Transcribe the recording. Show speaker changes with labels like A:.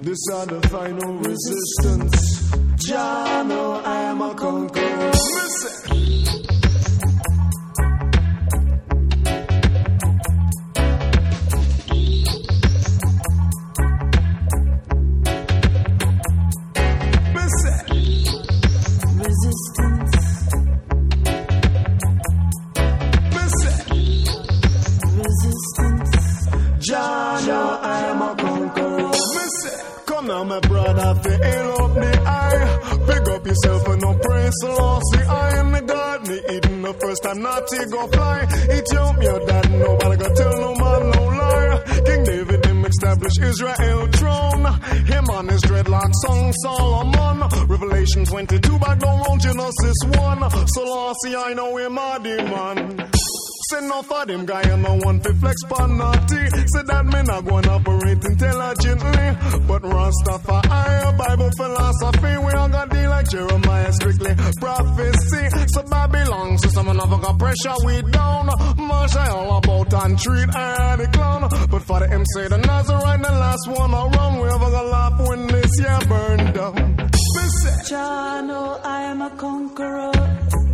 A: This are the final resistance. Jah know I am a conqueror. My brother, fill up the eye. Pick up yourself and no praise the Lord. See, I am the God, me eating the first time, not he go fly. Ethiopia, that nobody go tell no man no lie. King David, him establish Israel throne. Him on his dreadlock song Solomon. Revelation 22, back down round Genesis 1. So Lord, see, I know him a demon. Say no for them guy and no one to flex panati. Say that me not gonna operate intelligently. But Rastafari, Bible philosophy, we all got deal like Jeremiah, strictly prophecy. So Babylon, so some never got pressure we down. Marsha all about and treat I the clown. But for the MC, the Nazarite, the last one around, we ever gonna laugh when this year burned down.
B: Jah know I am a conqueror.